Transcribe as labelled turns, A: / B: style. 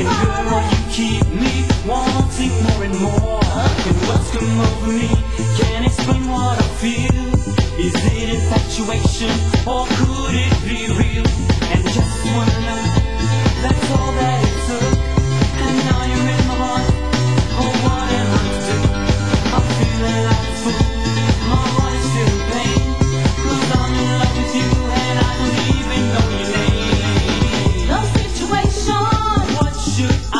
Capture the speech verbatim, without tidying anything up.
A: girl, you keep me wanting more and more. And what's come over me can't explain what I feel. Is it infatuation or could it be real? And just one night, that's all that it took. And now you're in my heart. Oh, what am I to do? I'm feeling like a fool. My heart is still in pain, 'cause I'm in love with you and I don't even know your name.
B: No situation.
A: What should